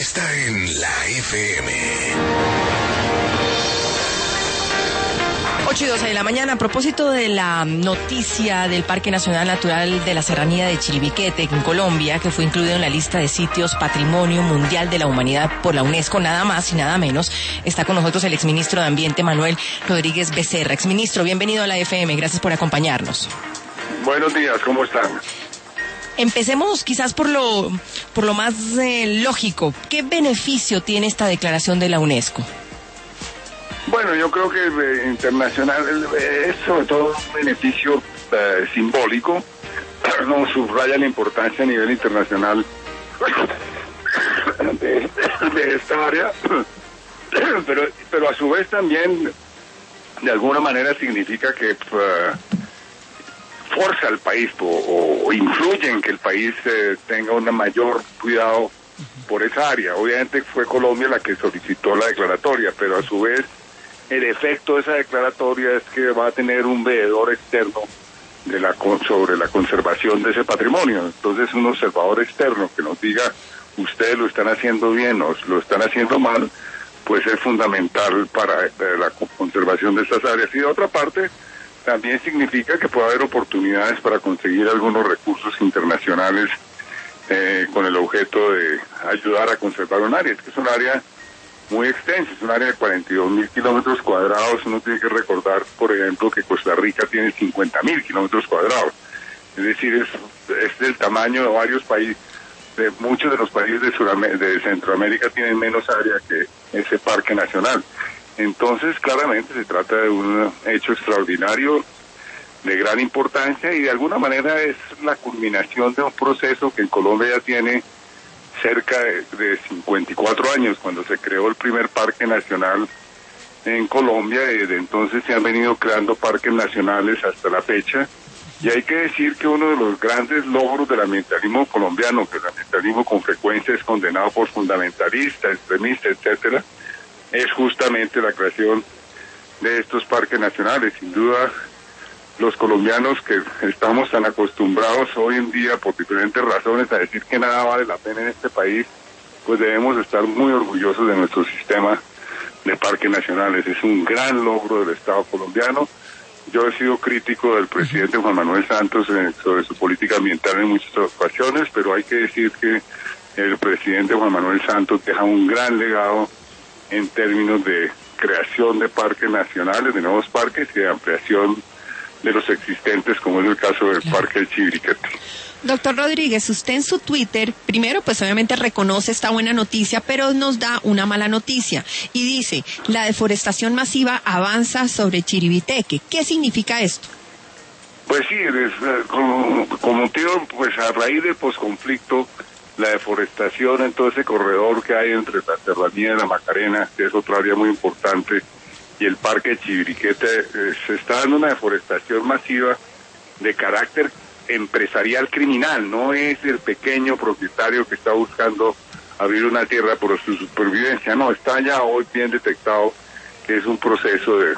Está en la FM. 8:12 de la mañana. A propósito de la noticia del Parque Nacional Natural de la Serranía de Chiribiquete en Colombia, que fue incluido en la lista de sitios Patrimonio Mundial de la Humanidad por la UNESCO, nada más y nada menos, está con nosotros el exministro de Ambiente, Manuel Rodríguez Becerra. Exministro, bienvenido a la FM, gracias por acompañarnos. Buenos días, ¿cómo están? Empecemos quizás por lo más lógico. ¿Qué beneficio tiene esta declaración de la UNESCO? Bueno, yo creo que internacional es sobre todo un beneficio simbólico. No subraya la importancia a nivel internacional de esta área, pero a su vez también de alguna manera significa que forza al país o influye en que el país tenga un mayor cuidado por esa área. Obviamente fue Colombia la que solicitó la declaratoria, pero a su vez el efecto de esa declaratoria es que va a tener un veedor externo sobre la conservación de ese patrimonio. Entonces un observador externo que nos diga ustedes lo están haciendo bien o lo están haciendo mal, pues es fundamental para la conservación de estas áreas. Y de otra parte, también significa que puede haber oportunidades para conseguir algunos recursos internacionales con el objeto de ayudar a conservar un área. Es que es un área muy extensa, es un área de 42.000 kilómetros cuadrados. Uno tiene que recordar, por ejemplo, que Costa Rica tiene 50.000 kilómetros cuadrados. Es decir, es del tamaño de varios países, de muchos de los países de Centroamérica tienen menos área que ese parque nacional. Entonces, claramente se trata de un hecho extraordinario, de gran importancia, y de alguna manera es la culminación de un proceso que en Colombia ya tiene cerca de 54 años, cuando se creó el primer parque nacional en Colombia, y desde entonces se han venido creando parques nacionales hasta la fecha. Y hay que decir que uno de los grandes logros del ambientalismo colombiano, que el ambientalismo con frecuencia es condenado por fundamentalistas, extremistas, etcétera, es justamente la creación de estos parques nacionales. Sin duda, los colombianos que estamos tan acostumbrados hoy en día por diferentes razones a decir que nada vale la pena en este país, pues debemos estar muy orgullosos de nuestro sistema de parques nacionales. Es un gran logro del Estado colombiano. Yo he sido crítico del presidente Juan Manuel Santos sobre su política ambiental en muchas ocasiones, pero hay que decir que el presidente Juan Manuel Santos deja un gran legado en términos de creación de parques nacionales, de nuevos parques y de ampliación de los existentes, como es el caso del Parque del Chiribiquete. Doctor Rodríguez, usted en su Twitter, primero pues obviamente reconoce esta buena noticia, pero nos da una mala noticia y dice, la deforestación masiva avanza sobre Chiribiquete. ¿Qué significa esto? Pues sí, como motivo, pues a raíz del posconflicto, la deforestación en todo ese corredor que hay entre la Serranía de la Macarena, que es otra área muy importante, y el Parque de Chiribiquete, se está dando una deforestación masiva de carácter empresarial criminal. No es el pequeño propietario que está buscando abrir una tierra por su supervivencia, no, está ya hoy bien detectado que es un proceso de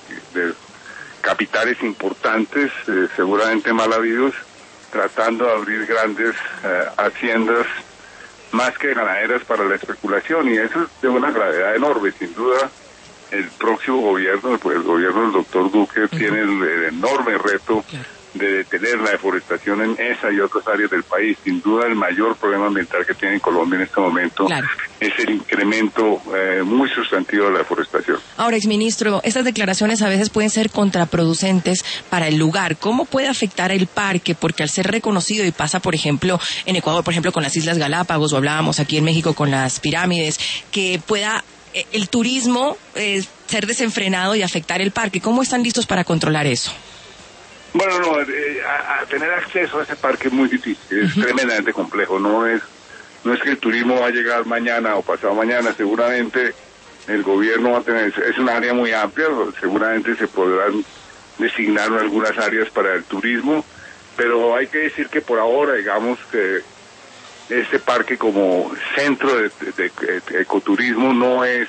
capitales importantes, seguramente mal habidos, tratando de abrir grandes haciendas más que ganaderas para la especulación, y eso es de una gravedad enorme. Sin duda, el próximo gobierno, pues el gobierno del doctor Duque, tiene el enorme reto de detener la deforestación en esa y otras áreas del país. Sin duda, el mayor problema ambiental que tiene Colombia en este momento es el incremento muy sustantivo de la deforestación. Ahora, exministro, estas declaraciones a veces pueden ser contraproducentes para el lugar. ¿Cómo puede afectar el parque? Porque al ser reconocido, y pasa, por ejemplo, en Ecuador, por ejemplo, con las Islas Galápagos, o hablábamos aquí en México con las pirámides, que pueda el turismo ser desenfrenado y afectar el parque. ¿Cómo están listos para controlar eso? Bueno, no, a tener acceso a ese parque es muy difícil, es tremendamente complejo. No es que el turismo va a llegar mañana o pasado mañana. Seguramente el gobierno va a tener, es un área muy amplia, seguramente se podrán designar algunas áreas para el turismo, pero hay que decir que por ahora, digamos que este parque como centro de ecoturismo no es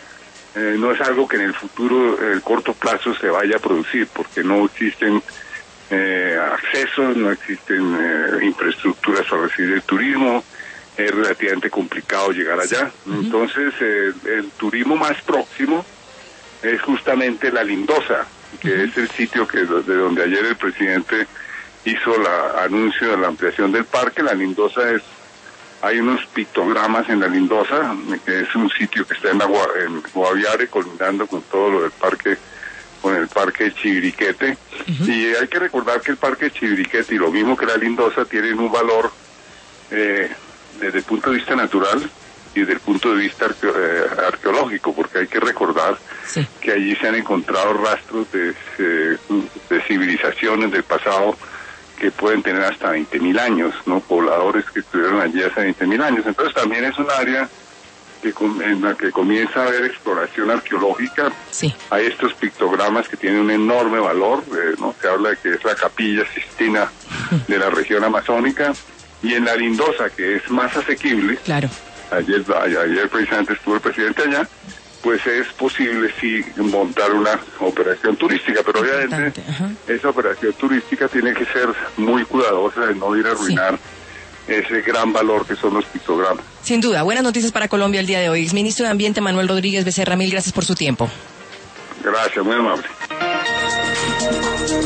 algo que en el futuro, en el corto plazo, se vaya a producir, porque no existen accesos, no existen infraestructuras para recibir el turismo, es relativamente complicado llegar allá. Entonces, el turismo más próximo es justamente la Lindosa, que es el sitio de donde ayer el presidente hizo el anuncio de la ampliación del parque. La Lindosa hay unos pictogramas en la Lindosa, que es un sitio que está en Guaviare, colindando con todo lo del parque, con el parque de Chiribiquete. Y hay que recordar que el parque de Chiribiquete y lo mismo que la Lindosa tienen un valor desde el punto de vista natural y desde el punto de vista arqueológico, porque hay que recordar que allí se han encontrado rastros de civilizaciones del pasado que pueden tener hasta 20.000 años, ¿no? Pobladores que estuvieron allí hace 20.000 años. Entonces también es un área en la que comienza a haber exploración arqueológica. Hay estos pictogramas que tienen un enorme valor, ¿no? Se habla de que es la Capilla Sistina de la región amazónica. Y en la Lindosa, que es más asequible, ayer precisamente estuvo el presidente allá, pues es posible sí montar una operación turística, pero obviamente esa operación turística tiene que ser muy cuidadosa de no ir a arruinar ese gran valor que son los pictogramas. Sin duda, buenas noticias para Colombia el día de hoy. Exministro de Ambiente Manuel Rodríguez Becerra, mil gracias por su tiempo. Gracias, muy amable.